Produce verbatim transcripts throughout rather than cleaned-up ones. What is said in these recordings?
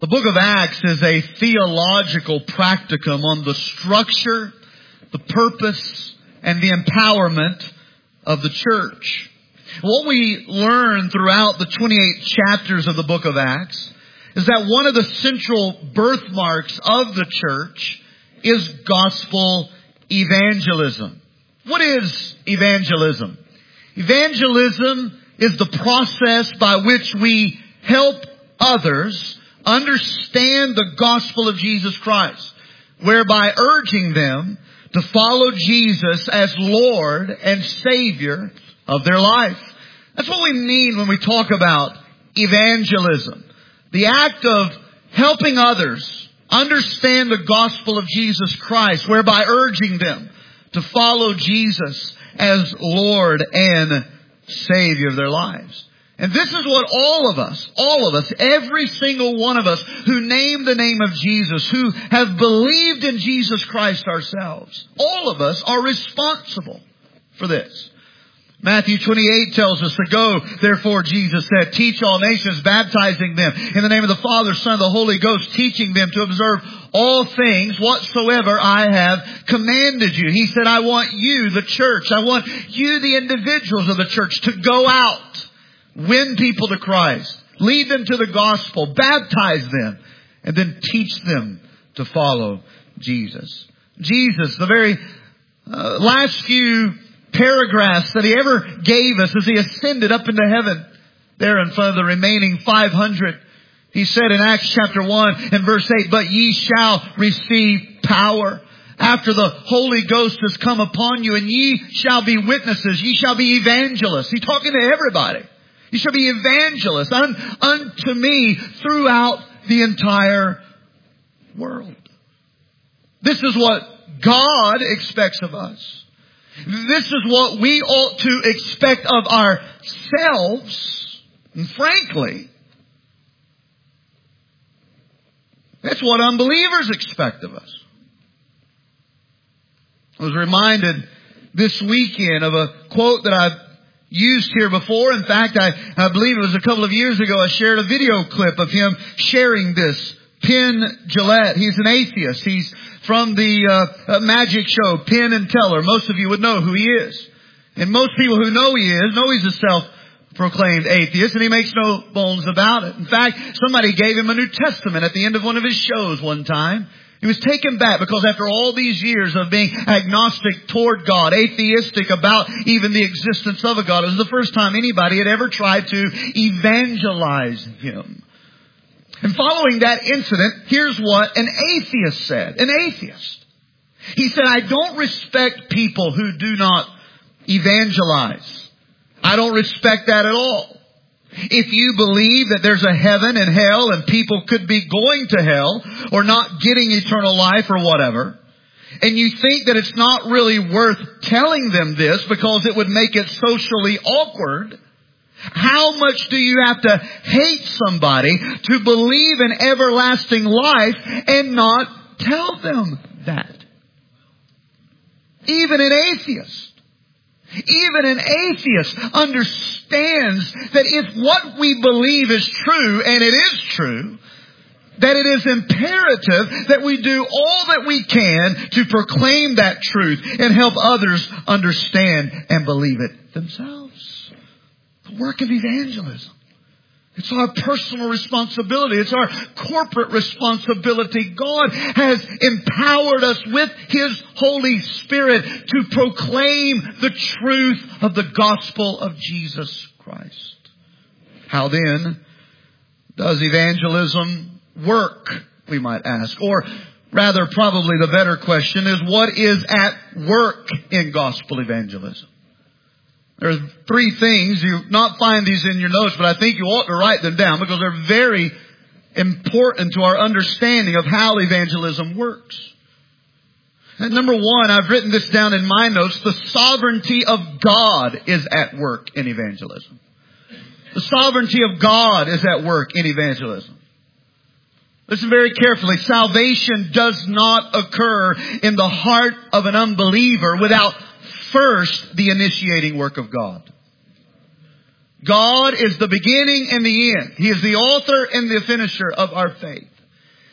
The book of Acts is a theological practicum on the structure, the purpose, and the empowerment of the church. What we learn throughout the twenty-eight chapters of the book of Acts is that one of the central birthmarks of the church is gospel evangelism. What is evangelism? Evangelism is the process by which we help others understand the gospel of Jesus Christ, whereby urging them to follow Jesus as Lord and Savior of their life. That's what we mean when we talk about evangelism. The act of helping others understand the gospel of Jesus Christ, whereby urging them to follow Jesus as Lord and Savior of their lives. And this is what all of us, all of us, every single one of us who name the name of Jesus, who have believed in Jesus Christ ourselves, all of us are responsible for this. Matthew twenty-eight tells us to go, therefore, Jesus said, teach all nations, baptizing them in the name of the Father, Son, and the Holy Ghost, teaching them to observe all things whatsoever I have commanded you. He said, I want you, the church, I want you, the individuals of the church, to go out, win people to Christ, lead them to the gospel, baptize them, and then teach them to follow Jesus. Jesus, the very uh, last few paragraphs that He ever gave us as He ascended up into heaven, there in front of the remaining five hundred, He said in Acts chapter one and verse eight, but ye shall receive power after the Holy Ghost has come upon you, and ye shall be witnesses, ye shall be evangelists. He's talking to everybody. You shall be evangelists un, unto me throughout the entire world. This is what God expects of us. This is what we ought to expect of ourselves. And frankly, that's what unbelievers expect of us. I was reminded this weekend of a quote that I've used here before. In fact, I, I believe it was a couple of years ago I shared a video clip of him sharing this. Penn Jillette. He's an atheist. He's from the uh, magic show Penn and Teller. Most of you would know who he is. And most people who know he is, know he's a self-proclaimed atheist, and he makes no bones about it. In fact, somebody gave him a New Testament at the end of one of his shows one time. He was taken back because after all these years of being agnostic toward God, atheistic about even the existence of a God, it was the first time anybody had ever tried to evangelize him. And following that incident, here's what an atheist said. An atheist. He said, I don't respect people who do not evangelize. I don't respect that at all. If you believe that there's a heaven and hell and people could be going to hell or not getting eternal life or whatever, and you think that it's not really worth telling them this because it would make it socially awkward, how much do you have to hate somebody to believe in everlasting life and not tell them that? Even an atheist. Even an atheist understands that if what we believe is true, and it is true, that it is imperative that we do all that we can to proclaim that truth and help others understand and believe it themselves. The work of evangelism. It's our personal responsibility. It's our corporate responsibility. God has empowered us with His Holy Spirit to proclaim the truth of the gospel of Jesus Christ. How then does evangelism work, we might ask? Or rather, probably the better question is, what is at work in gospel evangelism? There's three things. You not find these in your notes, but I think you ought to write them down because they're very important to our understanding of how evangelism works. And number one, I've written this down in my notes. The sovereignty of God is at work in evangelism. The sovereignty of God is at work in evangelism. Listen very carefully. Salvation does not occur in the heart of an unbeliever without first the initiating work of God. God is the beginning and the end. He is the author and the finisher of our faith.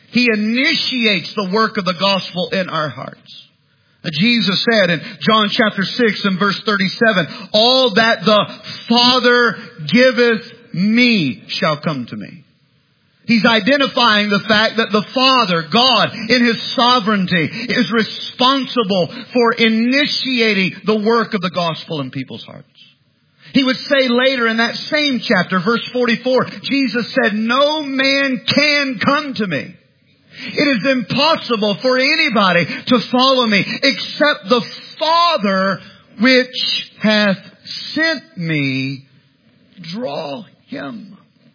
He initiates the work of the gospel in our hearts. Jesus said in John chapter six and verse thirty-seven, all that the Father giveth me shall come to me. He's identifying the fact that the Father, God, in His sovereignty, is responsible for initiating the work of the gospel in people's hearts. He would say later in that same chapter, verse forty-four, Jesus said, no man can come to me. It is impossible for anybody to follow me except the Father which hath sent me draw him.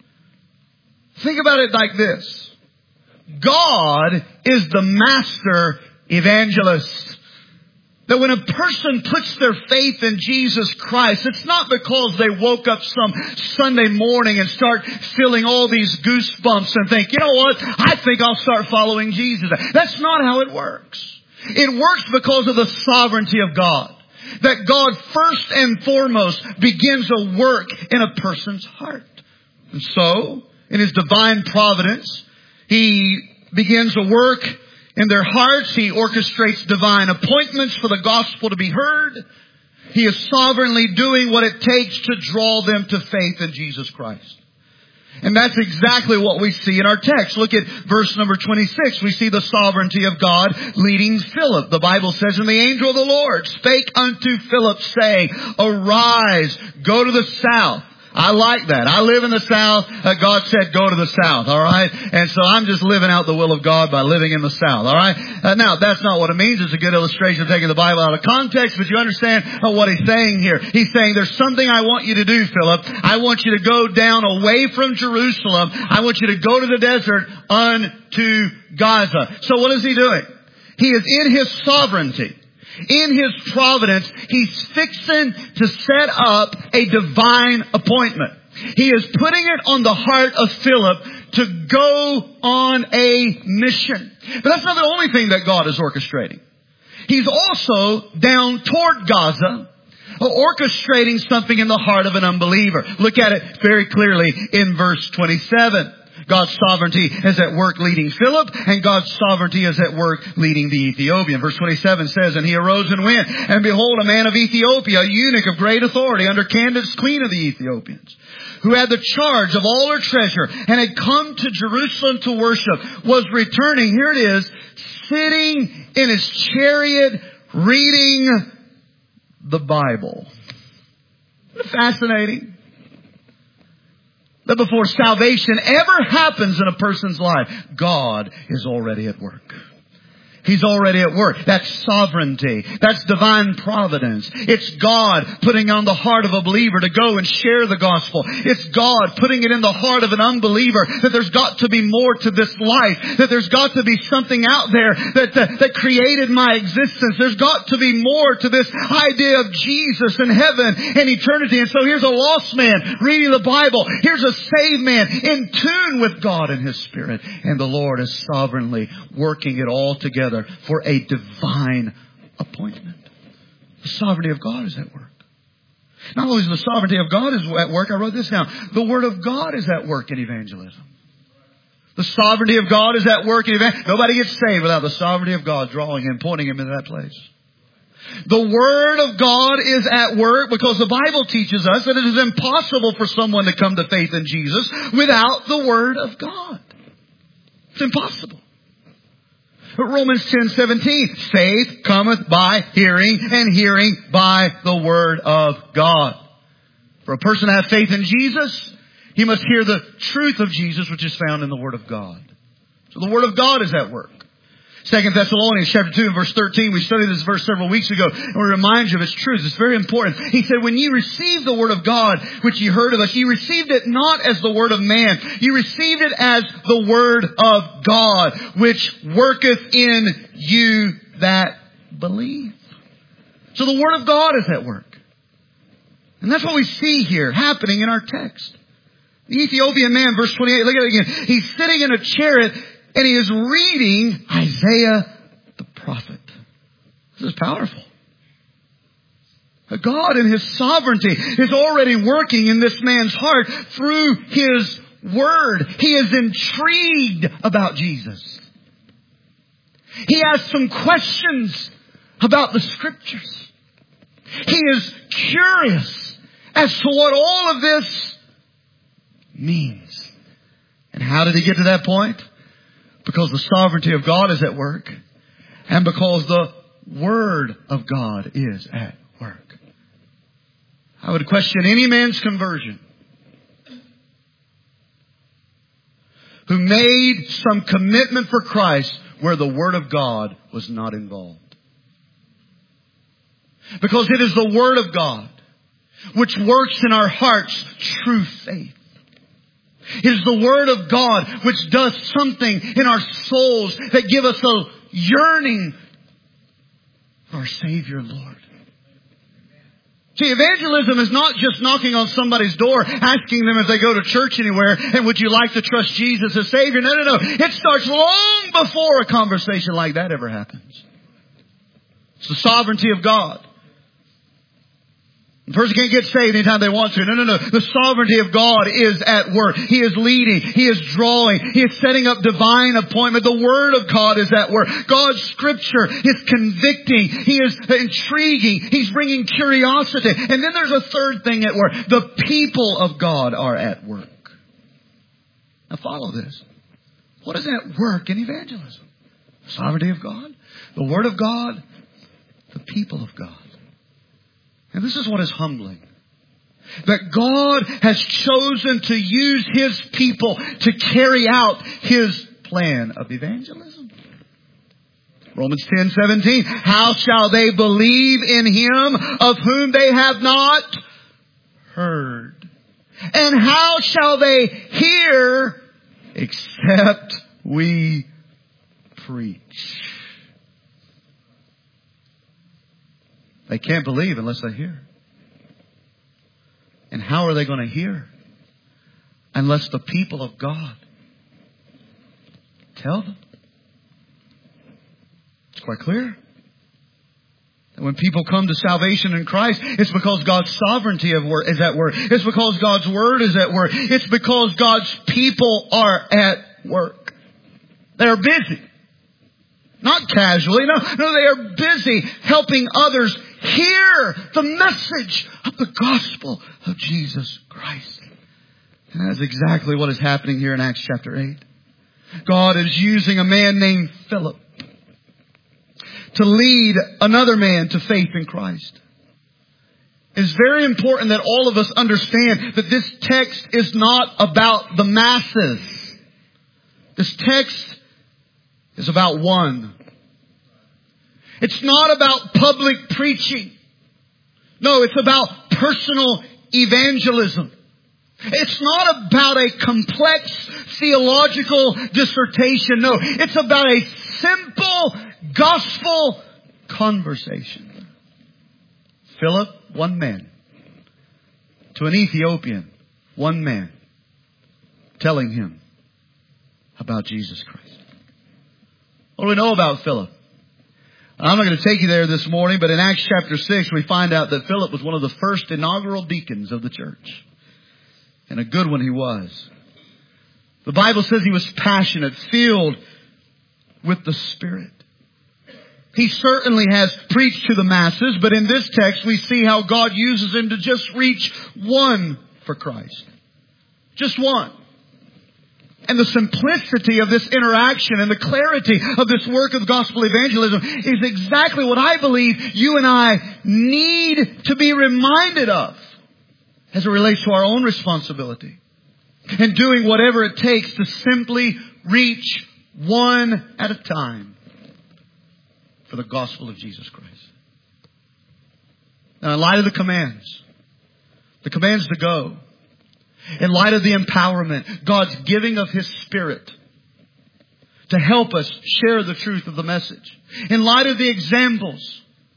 Think about it like this. God is the master evangelist. That when a person puts their faith in Jesus Christ, it's not because they woke up some Sunday morning and start feeling all these goosebumps and think, you know what, I think I'll start following Jesus. That's not how it works. It works because of the sovereignty of God. That God first and foremost begins a work in a person's heart. And so, in His divine providence, He begins a work in their hearts. He orchestrates divine appointments for the gospel to be heard. He is sovereignly doing what it takes to draw them to faith in Jesus Christ. And that's exactly what we see in our text. Look at verse number twenty-six. We see the sovereignty of God leading Philip. The Bible says, and the angel of the Lord spake unto Philip, saying, arise, go to the south. I like that. I live in the South. Uh, God said go to the South, all right? And so I'm just living out the will of God by living in the South, all right? Uh, now, that's not what it means. It's a good illustration of taking the Bible out of context, but you understand uh, what He's saying here. He's saying there's something I want you to do, Philip. I want you to go down away from Jerusalem. I want you to go to the desert unto Gaza. So what is He doing? He is in His sovereignty. In His providence, He's fixing to set up a divine appointment. He is putting it on the heart of Philip to go on a mission. But that's not the only thing that God is orchestrating. He's also down toward Gaza, orchestrating something in the heart of an unbeliever. Look at it very clearly in verse twenty-seven. God's sovereignty is at work leading Philip, and God's sovereignty is at work leading the Ethiopian. Verse twenty-seven says, and he arose and went, and behold, a man of Ethiopia, a eunuch of great authority, under Candace, queen of the Ethiopians, who had the charge of all her treasure, and had come to Jerusalem to worship, was returning, here it is, sitting in his chariot, reading the Bible. Isn't it fascinating? That before salvation ever happens in a person's life, God is already at work. He's already at work. That's sovereignty. That's divine providence. It's God putting on the heart of a believer to go and share the gospel. It's God putting it in the heart of an unbeliever that there's got to be more to this life. That there's got to be something out there that, uh, that created my existence. There's got to be more to this idea of Jesus and heaven and eternity. And so here's a lost man reading the Bible. Here's a saved man in tune with God and His Spirit. And the Lord is sovereignly working it all together for a divine appointment. The sovereignty of God is at work. Not only is the sovereignty of God is at work, I wrote this down. The Word of God is at work in evangelism. The sovereignty of God is at work in evangelism. Nobody gets saved without the sovereignty of God drawing him, pointing him into that place. The Word of God is at work because the Bible teaches us that it is impossible for someone to come to faith in Jesus without the Word of God. It's impossible. Romans ten seventeen, faith cometh by hearing, and hearing by the Word of God. For a person to have faith in Jesus, he must hear the truth of Jesus, which is found in the Word of God. So the Word of God is at work. Second Thessalonians chapter two and verse thirteen, we studied this verse several weeks ago, and we remind you of its truth. It's very important. He said, when ye received the Word of God, which ye heard of us, ye received it not as the word of man. Ye received it as the Word of God, which worketh in you that believe. So the Word of God is at work. And that's what we see here happening in our text. The Ethiopian man, verse twenty-eight, look at it again. He's sitting in a chariot, and he is reading Isaiah the prophet. This is powerful. God in His sovereignty is already working in this man's heart through His Word. He is intrigued about Jesus. He has some questions about the Scriptures. He is curious as to what all of this means. And how did he get to that point? Because the sovereignty of God is at work. And because the Word of God is at work. I would question any man's conversion who made some commitment for Christ where the Word of God was not involved. Because it is the Word of God which works in our hearts true faith. It is the Word of God which does something in our souls that give us a yearning for our Savior Lord. See, evangelism is not just knocking on somebody's door, asking them if they go to church anywhere, and would you like to trust Jesus as Savior? No, no, no. It starts long before a conversation like that ever happens. It's the sovereignty of God. The person can't get saved anytime they want to. No, no, no. The sovereignty of God is at work. He is leading. He is drawing. He is setting up divine appointment. The Word of God is at work. God's Scripture is convicting. He is intriguing. He's bringing curiosity. And then there's a third thing at work. The people of God are at work. Now follow this. What is at work in evangelism? The sovereignty of God, the Word of God, the people of God. And this is what is humbling. That God has chosen to use His people to carry out His plan of evangelism. Romans ten seventeen. How shall they believe in Him of whom they have not heard? And how shall they hear except we preach? They can't believe unless they hear. And how are they going to hear? Unless the people of God tell them. It's quite clear. And when people come to salvation in Christ, it's because God's sovereignty is at work. It's because God's Word is at work. It's because God's people are at work. They are busy. Not casually. No, no, they are busy helping others hear the message of the gospel of Jesus Christ. And that is exactly what is happening here in Acts chapter eight. God is using a man named Philip to lead another man to faith in Christ. It's very important that all of us understand that this text is not about the masses. This text is about one. It's not about public preaching. No, it's about personal evangelism. It's not about a complex theological dissertation. No, it's about a simple gospel conversation. Philip, one man. To an Ethiopian, one man. Telling him about Jesus Christ. What do we know about Philip? I'm not going to take you there this morning, but in Acts chapter six, we find out that Philip was one of the first inaugural deacons of the church. And a good one he was. The Bible says he was passionate, filled with the Spirit. He certainly has preached to the masses, but in this text we see how God uses him to just reach one for Christ. Just one. And the simplicity of this interaction and the clarity of this work of gospel evangelism is exactly what I believe you and I need to be reminded of as it relates to our own responsibility. And doing whatever it takes to simply reach one at a time for the gospel of Jesus Christ. Now, in light of the commands, the commands to go, in light of the empowerment, God's giving of His Spirit to help us share the truth of the message. In light of the examples,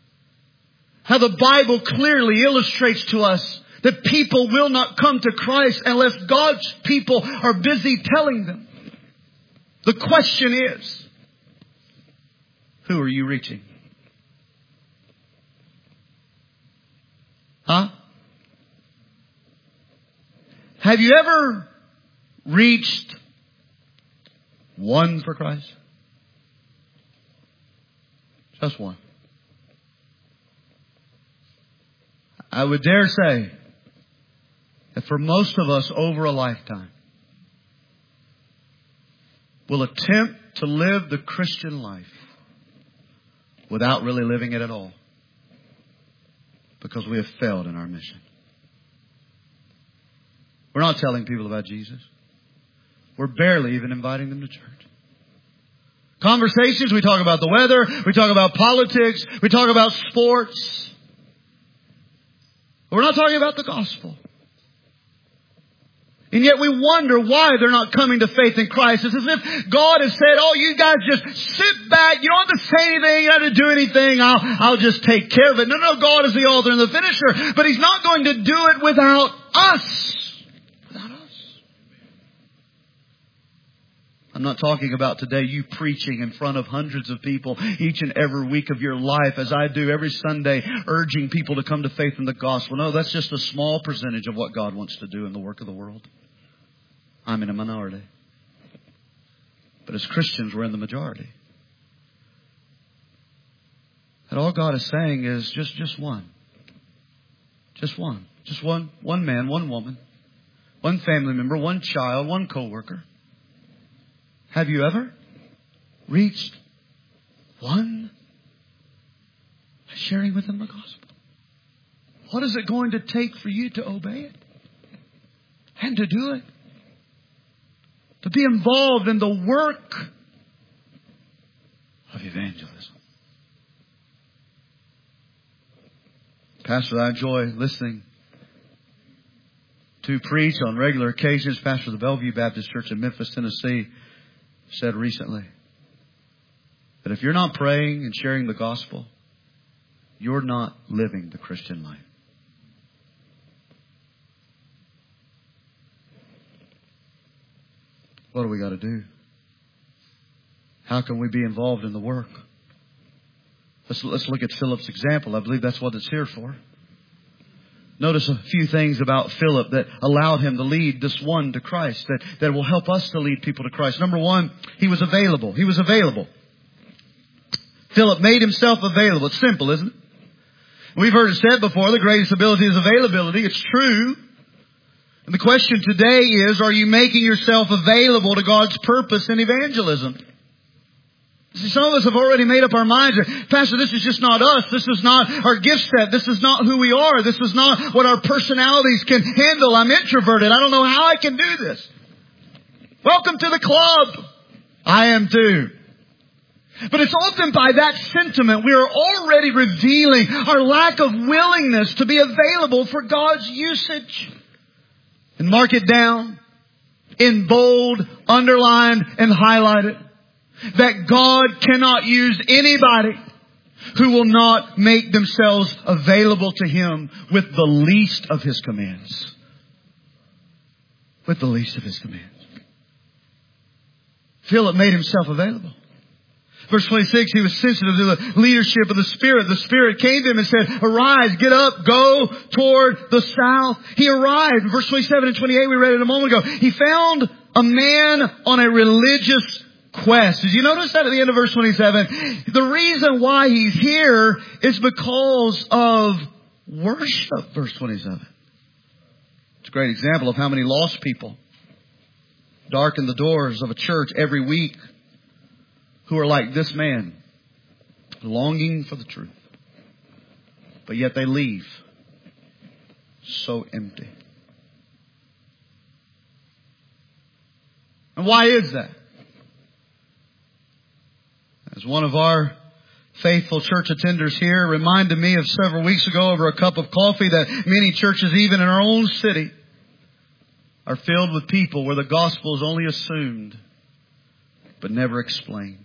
how the Bible clearly illustrates to us that people will not come to Christ unless God's people are busy telling them. The question is, who are you reaching? Huh? Have you ever reached one for Christ? Just one. I would dare say that for most of us over a lifetime, we'll attempt to live the Christian life without really living it at all, because we have failed in our mission. We're not telling people about Jesus. We're barely even inviting them to church. Conversations, we talk about the weather, we talk about politics, we talk about sports. We're not talking about the gospel. And yet we wonder why they're not coming to faith in Christ. It's as if God has said, oh, you guys just sit back. You don't have to say anything. You don't have to do anything. I'll, I'll just take care of it. No, no, God is the author and the finisher. But He's not going to do it without us. Without us. I'm not talking about today you preaching in front of hundreds of people each and every week of your life, as I do every Sunday, urging people to come to faith in the gospel. No, that's just a small percentage of what God wants to do in the work of the world. I'm in a minority. But as Christians, we're in the majority. And all God is saying is just, just one. Just one. Just one, one man, one woman, one family member, one child, one coworker. Have you ever reached one by sharing with them the gospel? What is it going to take for you to obey it and to do it? To be involved in the work of evangelism. Pastor, I enjoy listening to preach on regular occasions. Pastor of the Bellevue Baptist Church in Memphis, Tennessee, said recently that if you're not praying and sharing the gospel, you're not living the Christian life. What do we got to do? How can we be involved in the work? Let's, let's look at Philip's example. I believe that's what it's here for. Notice a few things about Philip that allowed him to lead this one to Christ, that, that will help us to lead people to Christ. Number one, he was available. He was available. Philip made himself available. It's simple, isn't it? We've heard it said before, the greatest ability is availability. It's true. And the question today is, are you making yourself available to God's purpose in evangelism? See, some of us have already made up our minds. Pastor, this is just not us. This is not our gift set. This is not who we are. This is not what our personalities can handle. I'm introverted. I don't know how I can do this. Welcome to the club. I am too. But it's often by that sentiment we are already revealing our lack of willingness to be available for God's usage. And mark it down in bold, underlined, and highlighted. That God cannot use anybody who will not make themselves available to Him with the least of His commands. With the least of His commands. Philip made himself available. Verse twenty-six, he was sensitive to the leadership of the Spirit. The Spirit came to him and said, arise, get up, go toward the south. He arrived. In verse twenty-seven and twenty-eight, we read it a moment ago. He found a man on a religious quest. Did you notice that at the end of verse twenty-seven? The reason why he's here is because of worship. Verse twenty-seven. It's a great example of how many lost people darken the doors of a church every week, who are like this man, longing for the truth. But yet they leave so empty. And why is that? As one of our faithful church attenders here reminded me of several weeks ago over a cup of coffee, that many churches, even in our own city, are filled with people where the gospel is only assumed but never explained.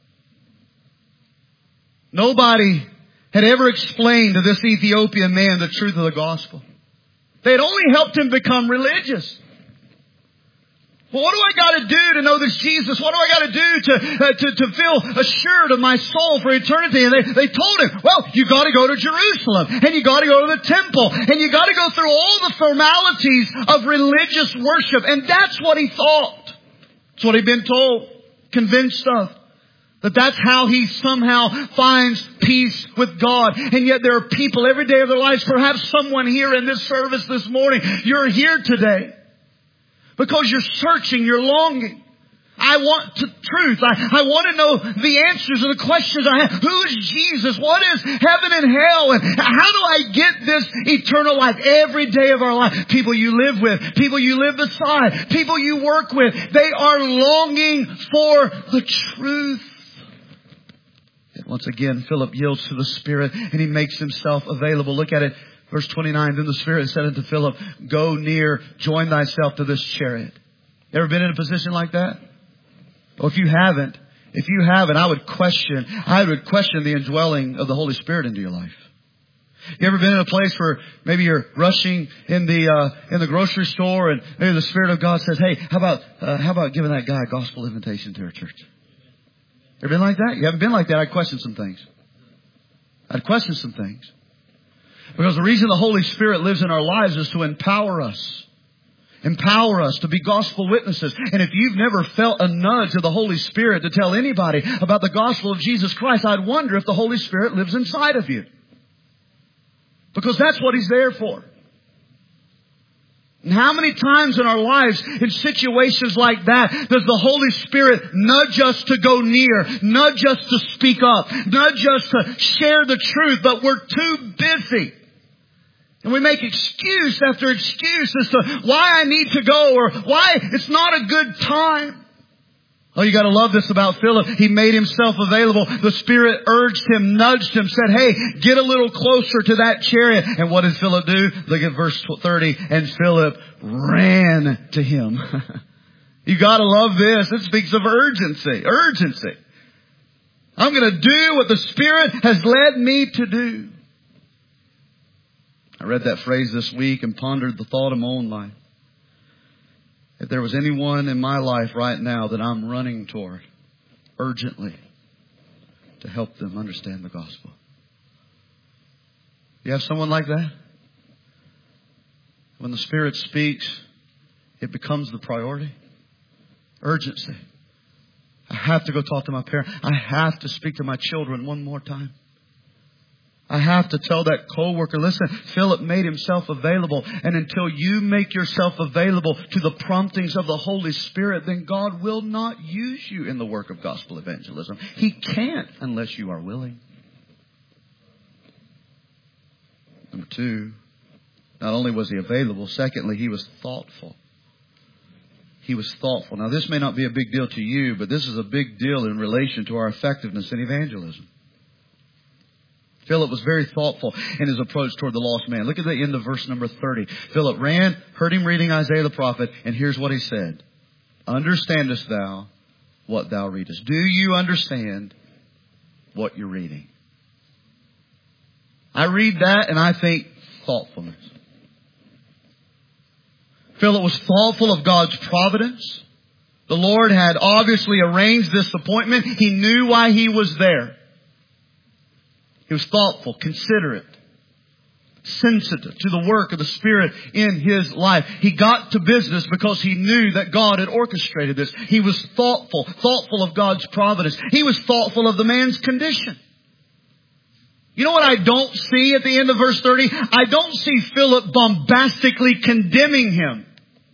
Nobody had ever explained to this Ethiopian man the truth of the gospel. They had only helped him become religious. Well, what do I got to do to know this Jesus? What do I got to do to, uh, to, to feel assured of my soul for eternity? And they, they told him, well, you got to go to Jerusalem, and you got to go to the temple, and you got to go through all the formalities of religious worship. And that's what he thought. That's what he'd been told, convinced of. That that's how he somehow finds peace with God. And yet there are people every day of their lives, perhaps someone here in this service this morning, you're here today because you're searching, you're longing. I want to, truth. I, I want to know the answers to the questions I have. Who is Jesus? What is heaven and hell? And how do I get this eternal life every day of our life? People you live with, people you live beside, people you work with, they are longing for the truth. And once again, Philip yields to the Spirit and he makes himself available. Look at it. Verse twenty-nine, then the Spirit said unto Philip, go near, join thyself to this chariot. Ever been in a position like that? Or if you haven't, if you haven't, I would question, I would question the indwelling of the Holy Spirit into your life. You ever been in a place where maybe you're rushing in the uh, in the grocery store and maybe the Spirit of God says, hey, how about uh, how about giving that guy a gospel invitation to our church? Ever been like that? You haven't been like that. I'd question some things. I'd question some things. Because the reason the Holy Spirit lives in our lives is to empower us. Empower us to be gospel witnesses. And if you've never felt a nudge of the Holy Spirit to tell anybody about the gospel of Jesus Christ, I'd wonder if the Holy Spirit lives inside of you. Because that's what He's there for. And how many times in our lives, in situations like that, does the Holy Spirit nudge us to go near, nudge us to speak up, nudge us to share the truth, but we're too busy. And we make excuse after excuse as to why I need to go or why it's not a good time. Oh, you got to love this about Philip. He made himself available. The Spirit urged him, nudged him, said, hey, get a little closer to that chariot. And what did Philip do? Look at verse thirty. And Philip ran to him. You got to love this. It speaks of urgency. Urgency. I'm going to do what the Spirit has led me to do. I read that phrase this week and pondered the thought of my own life. If there was anyone in my life right now that I'm running toward urgently to help them understand the gospel. You have someone like that? When the Spirit speaks, it becomes the priority. Urgency. I have to go talk to my parent. I have to speak to my children one more time. I have to tell that coworker, listen, Philip made himself available. And until you make yourself available to the promptings of the Holy Spirit, then God will not use you in the work of gospel evangelism. He can't unless you are willing. Number two, not only was he available, secondly, he was thoughtful. He was thoughtful. Now, this may not be a big deal to you, but this is a big deal in relation to our effectiveness in evangelism. Philip was very thoughtful in his approach toward the lost man. Look at the end of verse number thirty. Philip ran, heard him reading Isaiah the prophet, and here's what he said. Understandest thou what thou readest? Do you understand what you're reading? I read that and I think thoughtfulness. Philip was thoughtful of God's providence. The Lord had obviously arranged this appointment. He knew why he was there. He was thoughtful, considerate, sensitive to the work of the Spirit in his life. He got to business because he knew that God had orchestrated this. He was thoughtful, thoughtful of God's providence. He was thoughtful of the man's condition. You know what I don't see at the end of verse thirty? I don't see Philip bombastically condemning him.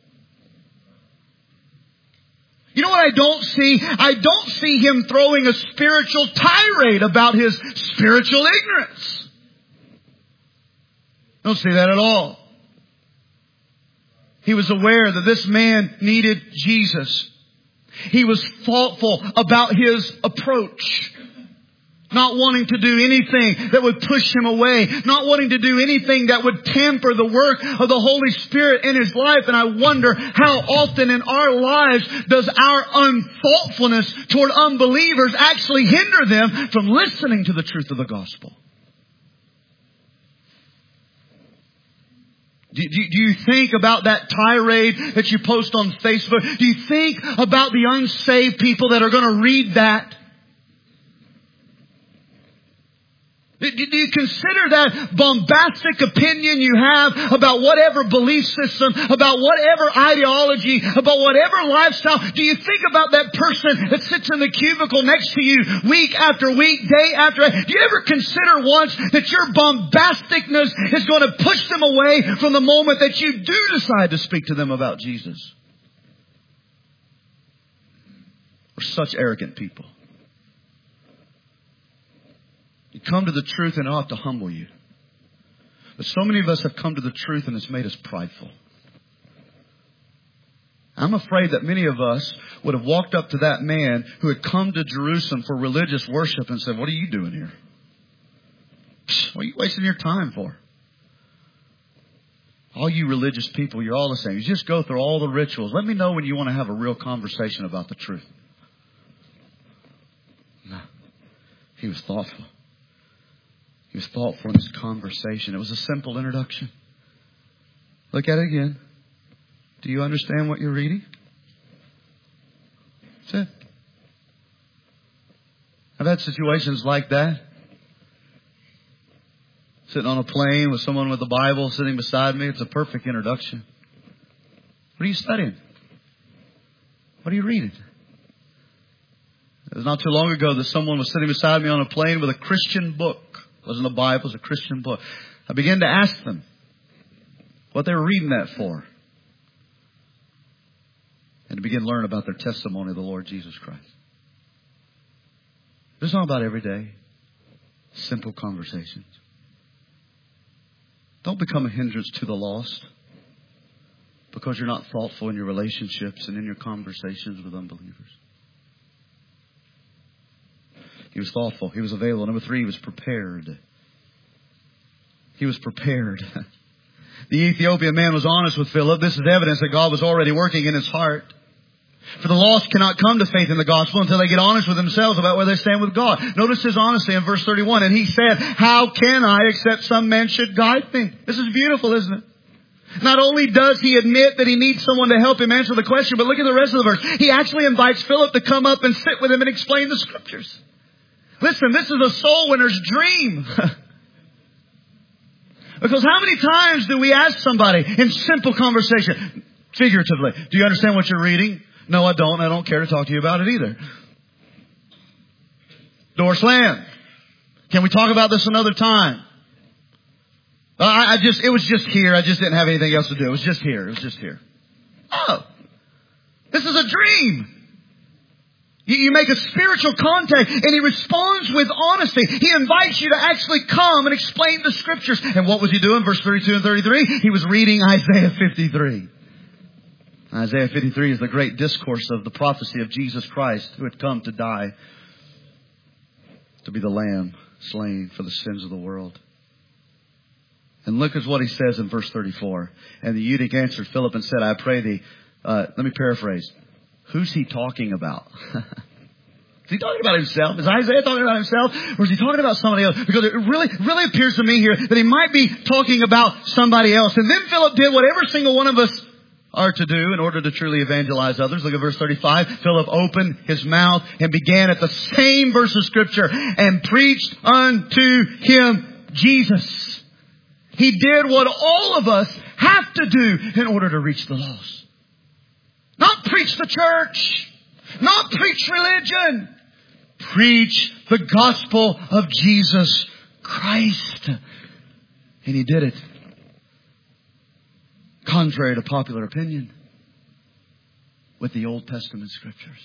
You know what I don't see? I don't see him throwing a spiritual tirade about his spiritual ignorance. I don't see that at all. He was aware that this man needed Jesus. He was thoughtful about his approach. Not wanting to do anything that would push him away. Not wanting to do anything that would tamper the work of the Holy Spirit in his life. And I wonder how often in our lives does our unthoughtfulness toward unbelievers actually hinder them from listening to the truth of the gospel. Do, do, do you think about that tirade that you post on Facebook? Do you think about the unsaved people that are going to read that? Do you consider that bombastic opinion you have about whatever belief system, about whatever ideology, about whatever lifestyle? Do you think about that person that sits in the cubicle next to you week after week, day after day? Do you ever consider once that your bombasticness is going to push them away from the moment that you do decide to speak to them about Jesus? We're such arrogant people. You come to the truth and it ought to humble you. But so many of us have come to the truth and it's made us prideful. I'm afraid that many of us would have walked up to that man who had come to Jerusalem for religious worship and said, "What are you doing here? What are you wasting your time for? All you religious people, you're all the same. You just go through all the rituals. Let me know when you want to have a real conversation about the truth." No. He was thoughtful. He was thoughtful in his conversation. It was a simple introduction. Look at it again. Do you understand what you're reading? That's it. I've had situations like that. Sitting on a plane with someone with the Bible sitting beside me. It's a perfect introduction. What are you studying? What are you reading? It was not too long ago that someone was sitting beside me on a plane with a Christian book. It wasn't a Bible, it was a Christian book. I began to ask them what they were reading that for. And to begin to learn about their testimony of the Lord Jesus Christ. It's not about everyday, simple conversations. Don't become a hindrance to the lost because you're not thoughtful in your relationships and in your conversations with unbelievers. He was thoughtful. He was available. Number three, he was prepared. He was prepared. The Ethiopian man was honest with Philip. This is evidence that God was already working in his heart. For the lost cannot come to faith in the gospel until they get honest with themselves about where they stand with God. Notice his honesty in verse thirty-one. And he said, "How can I except some man should guide me?" This is beautiful, isn't it? Not only does he admit that he needs someone to help him answer the question, but look at the rest of the verse. He actually invites Philip to come up and sit with him and explain the Scriptures. Listen, this is a soul winner's dream. Because how many times do we ask somebody in simple conversation, figuratively, "Do you understand what you're reading?" "No, I don't. I don't care to talk to you about it either." Door slammed. "Can we talk about this another time?" I, I just, it was just here. I just didn't have anything else to do. It was just here. It was just here. Oh, this is a dream. You make a spiritual contact and he responds with honesty. He invites you to actually come and explain the Scriptures. And what was he doing? Verse thirty-two and thirty-three. He was reading Isaiah fifty-three. Isaiah fifty-three is the great discourse of the prophecy of Jesus Christ, who had come to die, to be the Lamb slain for the sins of the world. And look at what he says in verse thirty-four. And the eunuch answered Philip and said, "I pray thee," uh, let me paraphrase. Who's he talking about? Is he talking about himself? Is Isaiah talking about himself? Or is he talking about somebody else? Because it really, really appears to me here that he might be talking about somebody else. And then Philip did what every single one of us are to do in order to truly evangelize others. Look at verse thirty-five. Philip opened his mouth and began at the same verse of Scripture and preached unto him Jesus. He did what all of us have to do in order to reach the lost. Not preach the church. Not preach religion. Preach the gospel of Jesus Christ. And he did it contrary to popular opinion with the Old Testament Scriptures.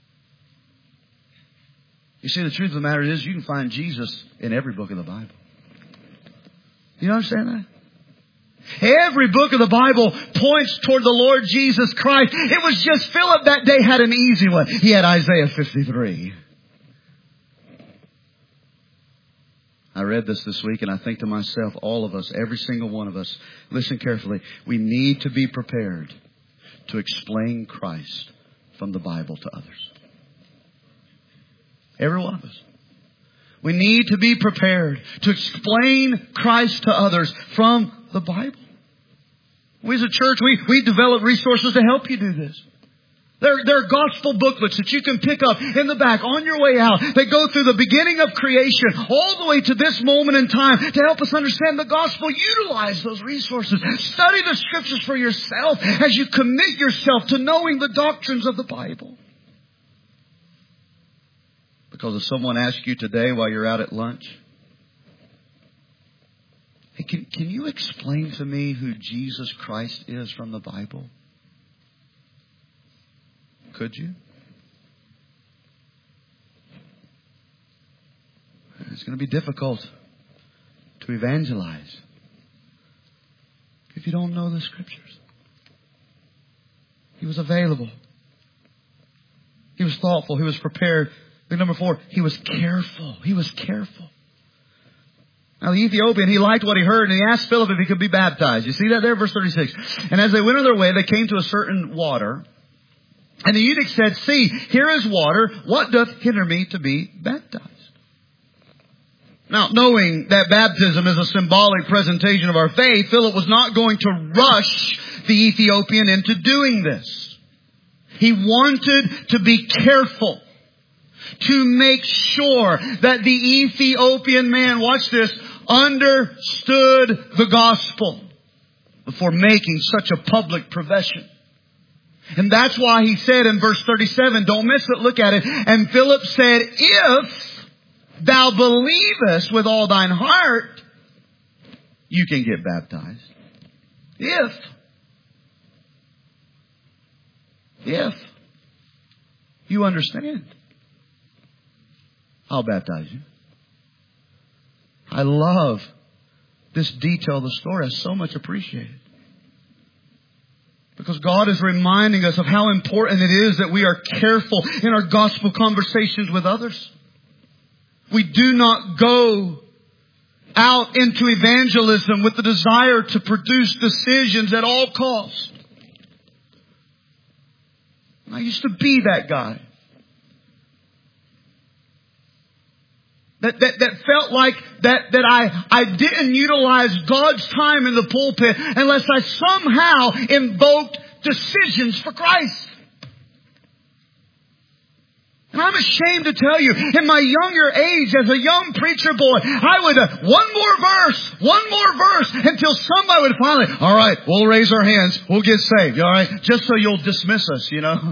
You see, the truth of the matter is you can find Jesus in every book of the Bible. You understand that? Every book of the Bible points toward the Lord Jesus Christ. It was just Philip that day had an easy one. He had Isaiah fifty-three. I read this this week and I think to myself, all of us, every single one of us, listen carefully. We need to be prepared to explain Christ from the Bible to others. Every one of us. We need to be prepared to explain Christ to others from the Bible. We as a church, we, we develop resources to help you do this. There, there are gospel booklets that you can pick up in the back on your way out. They go through the beginning of creation all the way to this moment in time to help us understand the gospel. Utilize those resources. Study the scriptures for yourself as you commit yourself to knowing the doctrines of the Bible. Because if someone asks you today while you're out at lunch, hey, can, can you explain to me who Jesus Christ is from the Bible? Could you? It's going to be difficult to evangelize if you don't know the scriptures. He was available. He was thoughtful. He was prepared. And number four, he was careful. He was careful. Now the Ethiopian, he liked what he heard, and he asked Philip if he could be baptized. You see that there, verse thirty-six. And as they went on their way, they came to a certain water. And the eunuch said, see, here is water. What doth hinder me to be baptized? Now, knowing that baptism is a symbolic presentation of our faith, Philip was not going to rush the Ethiopian into doing this. He wanted to be careful to make sure that the Ethiopian man, watch this, understood the gospel before making such a public profession. And that's why he said in verse thirty-seven, don't miss it, look at it. And Philip said, if thou believest with all thine heart, you can get baptized. If. If. You understand. I'll baptize you. I love this detail of the story. I so much appreciate it. Because God is reminding us of how important it is that we are careful in our gospel conversations with others. We do not go out into evangelism with the desire to produce decisions at all costs. I used to be that guy. That, that, that felt like that, that I, I didn't utilize God's time in the pulpit unless I somehow invoked decisions for Christ. And I'm ashamed to tell you, in my younger age, as a young preacher boy, I would, uh, one more verse, one more verse, until somebody would finally, all right, we'll raise our hands, we'll get saved, all right? Just so you'll dismiss us, you know.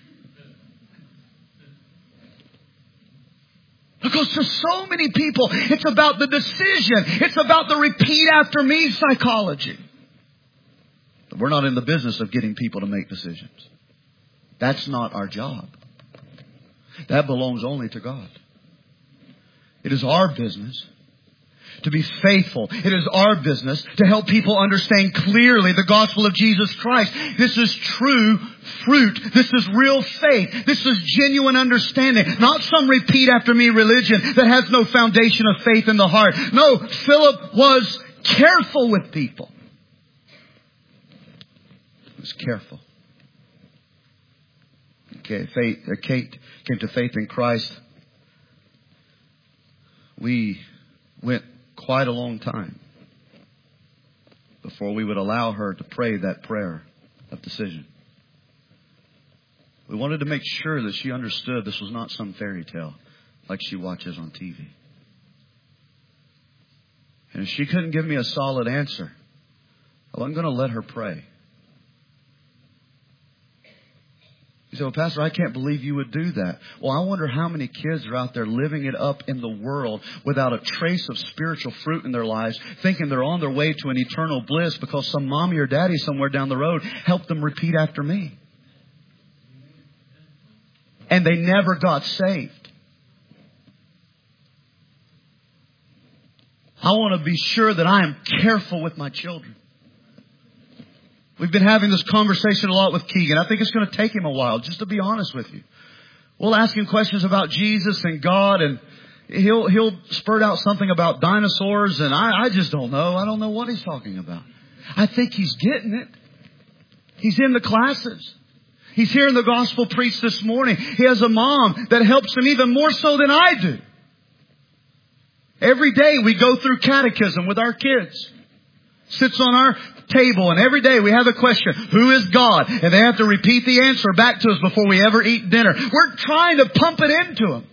Because to so many people, it's about the decision. It's about the repeat after me psychology. But we're not in the business of getting people to make decisions. That's not our job. That belongs only to God. It is our business to be faithful. It is our business to help people understand clearly the gospel of Jesus Christ. This is true fruit. This is real faith. This is genuine understanding. Not some repeat after me religion that has no foundation of faith in the heart. No, Philip was careful with people. He was careful. Okay, faith, uh, Kate came to faith in Christ. We went quite a long time before we would allow her to pray that prayer of decision. We wanted to make sure that she understood this was not some fairy tale like she watches on T V. And if she couldn't give me a solid answer, I wasn't going to let her pray. You say, well, Pastor, I can't believe you would do that. Well, I wonder how many kids are out there living it up in the world without a trace of spiritual fruit in their lives, thinking they're on their way to an eternal bliss because some mommy or daddy somewhere down the road helped them repeat after me. And they never got saved. I want to be sure that I am careful with my children. We've been having this conversation a lot with Keegan. I think it's going to take him a while, just to be honest with you. We'll ask him questions about Jesus and God, and he'll he'll spurt out something about dinosaurs, and I, I just don't know. I don't know what he's talking about. I think he's getting it. He's in the classes. He's hearing the gospel preached this morning. He has a mom that helps him even more so than I do. Every day we go through catechism with our kids. Sits on our table and every day we have the question, who is God? And they have to repeat the answer back to us before we ever eat dinner. We're trying to pump it into them.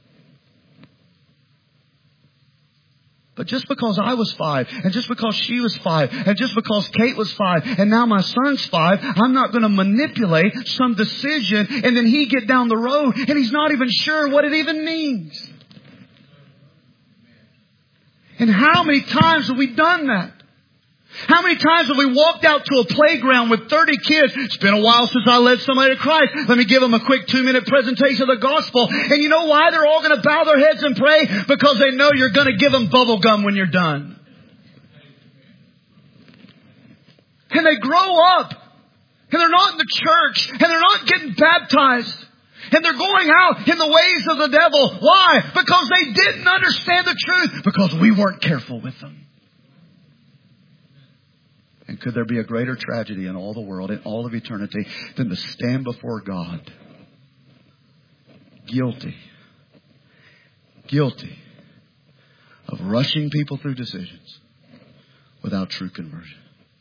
But just because I was five, and just because she was five, and just because Kate was five, and now my son's five, I'm not going to manipulate some decision and then he get down the road and he's not even sure what it even means. And how many times have we done that? How many times have we walked out to a playground with thirty kids? It's been a while since I led somebody to Christ. Let me give them a quick two-minute presentation of the gospel. And you know why they're all going to bow their heads and pray? Because they know you're going to give them bubble gum when you're done. And they grow up. And they're not in the church. And they're not getting baptized. And they're going out in the ways of the devil. Why? Because they didn't understand the truth. Because we weren't careful with them. And could there be a greater tragedy in all the world, in all of eternity, than to stand before God guilty, guilty of rushing people through decisions without true conversion?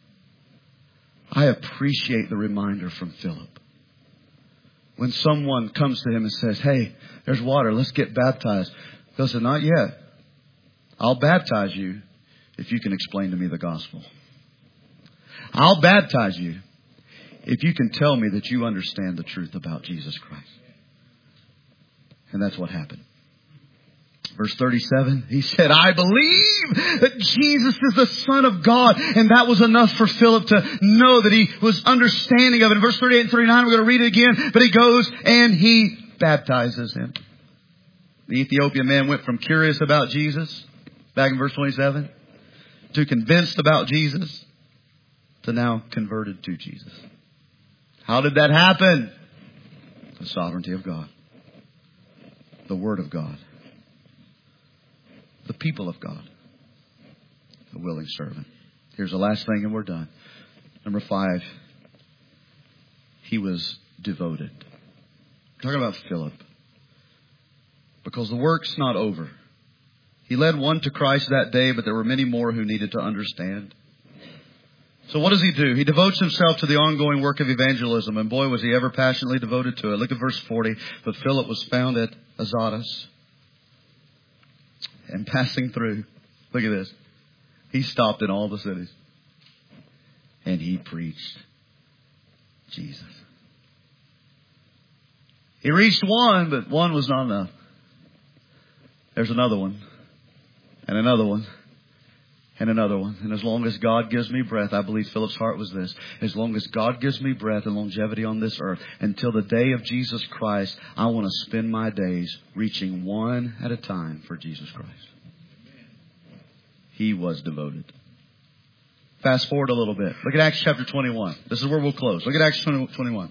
I appreciate the reminder from Philip. When someone comes to him and says, hey, there's water, let's get baptized. Philip said, not yet. I'll baptize you if you can explain to me the gospel. I'll baptize you if you can tell me that you understand the truth about Jesus Christ. And that's what happened. Verse thirty-seven, he said, I believe that Jesus is the Son of God. And that was enough for Philip to know that he was understanding of it. In verse thirty-eight and thirty-nine, we're going to read it again. But he goes and he baptizes him. The Ethiopian man went from curious about Jesus, back in verse twenty-seven, to convinced about Jesus, to now converted to Jesus. How did that happen? The sovereignty of God. The Word of God. The people of God. The willing servant. Here's the last thing and we're done. Number five. He was devoted. We're talking about Philip. Because the work's not over. He led one to Christ that day, but there were many more who needed to understand. So what does he do? He devotes himself to the ongoing work of evangelism. And boy, was he ever passionately devoted to it. Look at verse forty. But Philip was found at Azotus. And passing through, look at this. He stopped in all the cities. And he preached Jesus. He reached one, but one was not enough. There's another one. And another one. And another one. And as long as God gives me breath, I believe Philip's heart was this. As long as God gives me breath and longevity on this earth, until the day of Jesus Christ, I want to spend my days reaching one at a time for Jesus Christ. He was devoted. Fast forward a little bit. Look at Acts chapter twenty-one. This is where we'll close. Look at Acts twenty-one.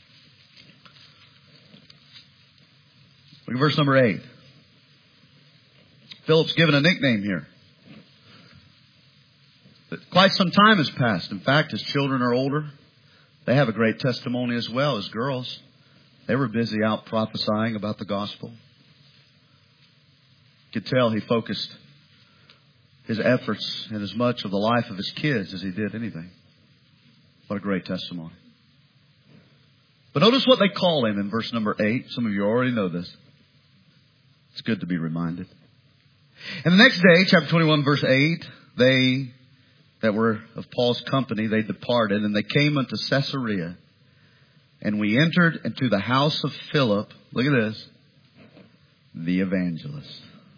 Look at verse number eight. Philip's given a nickname here. But quite some time has passed. In fact, his children are older. They have a great testimony as well as girls. They were busy out prophesying about the gospel. You could tell he focused his efforts and as much of the life of his kids as he did anything. What a great testimony. But notice what they call him in verse number eight. Some of you already know this. It's good to be reminded. And the next day, chapter twenty-one, verse eight, they that were of Paul's company, they departed, and they came unto Caesarea. And we entered into the house of Philip. Look at this. The evangelist.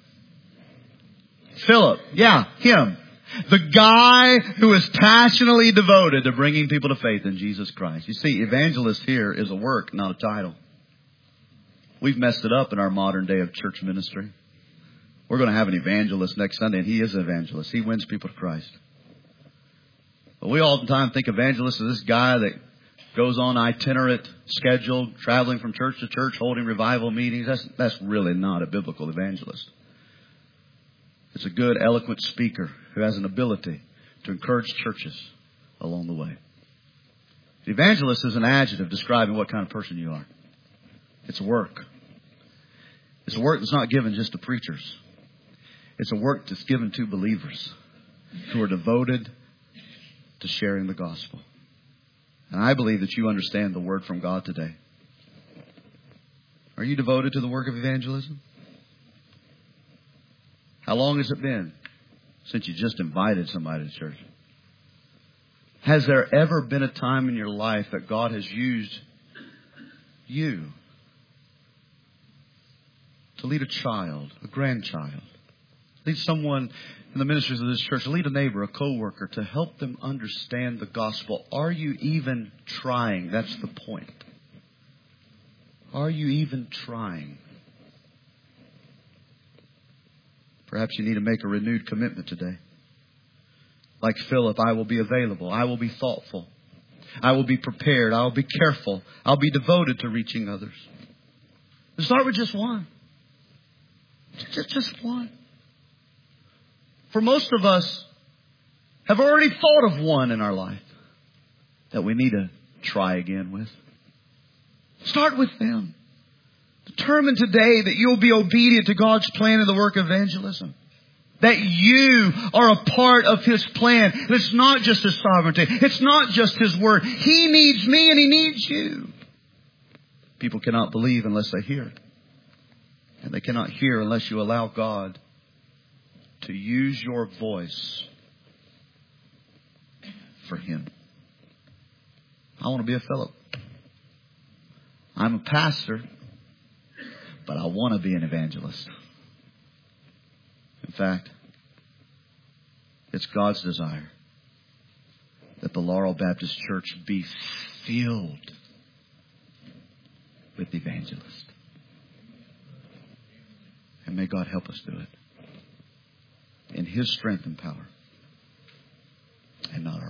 Philip. Yeah, him. The guy who is passionately devoted to bringing people to faith in Jesus Christ. You see, evangelist here is a work, not a title. We've messed it up in our modern day of church ministry. We're going to have an evangelist next Sunday, and he is an evangelist. He wins people to Christ. But we oftentimes think evangelist is this guy that goes on itinerant schedule, traveling from church to church, holding revival meetings. That's, that's really not a biblical evangelist. It's a good, eloquent speaker who has an ability to encourage churches along the way. The evangelist is an adjective describing what kind of person you are. It's a work. It's a work that's not given just to preachers. It's a work that's given to believers who are devoted to sharing the gospel. And I believe that you understand the word from God today. Are you devoted to the work of evangelism? How long has it been since you just invited somebody to church? Has there ever been a time in your life that God has used you to lead a child, a grandchild, lead someone in the ministries of this church, lead a neighbor, a co-worker, to help them understand the gospel? Are you even trying? That's the point. Are you even trying? Perhaps you need to make a renewed commitment today. Like Philip, I will be available. I will be thoughtful. I will be prepared. I will be careful. I'll be devoted to reaching others. Start with just one. Just, just one. For most of us have already thought of one in our life that we need to try again with. Start with them. Determine today that you'll be obedient to God's plan in the work of evangelism. That you are a part of His plan. And it's not just His sovereignty. It's not just His word. He needs me and He needs you. People cannot believe unless they hear. And they cannot hear unless you allow God to use your voice for Him. I want to be a Philip. I'm a pastor, but I want to be an evangelist. In fact, it's God's desire that the Laurel Baptist Church be filled with evangelists. And may God help us do it in His strength and power and not our